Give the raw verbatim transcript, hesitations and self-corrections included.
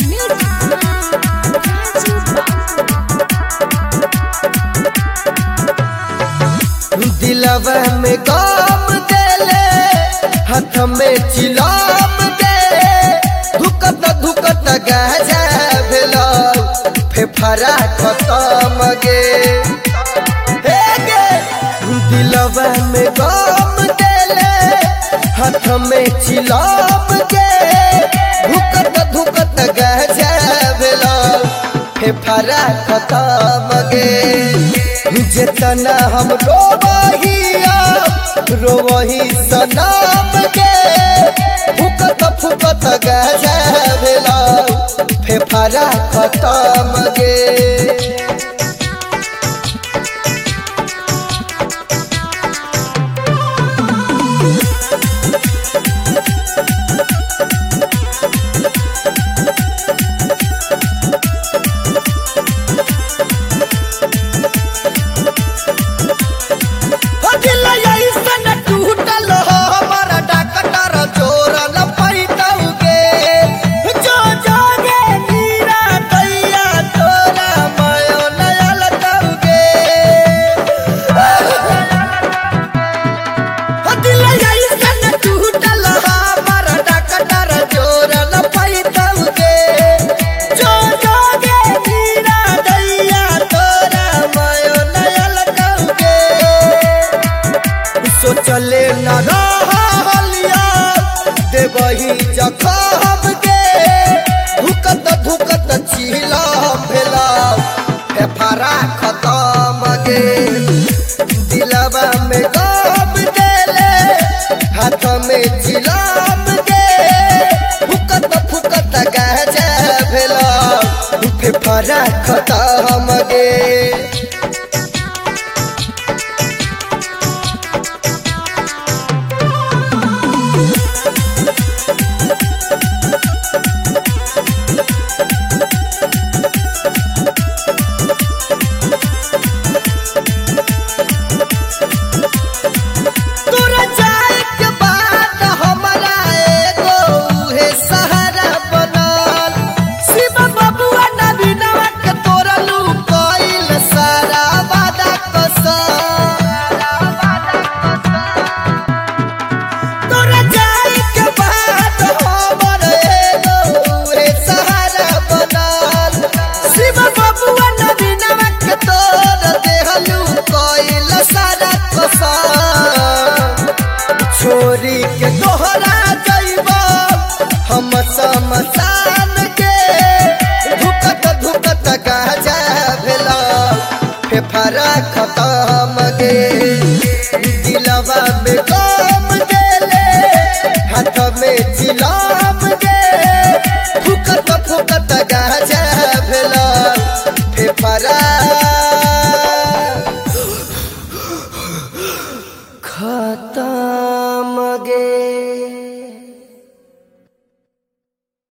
दिलवा में गम देले हाथ में चिलाम दे धुकत धुकत गाजा भेलो फेफड़ा खत्म गे हे गे दिलवा में गम देले हाथ में चिलाम दे धुकत धुकत गाजा भेलो फेफड़ा खत्म गे जितना हम रोवहिया रोवही सनाम के फुकत फुकत गाजा भेला फेफड़ा खत्म गे चले न रहलिया देवही जखम के धुकत धुकत चिला भेला फेफड़ा खत्म गे दिलवा में गम देले हाथ में चिलाम गे फुकत फुकत गाजा भेला फेफड़ा खत्म गे छोरी के तोहरा जइबा हम समसान के धुकत धुकत गाजा भेला फेफड़ा खत्म गे दिलवा में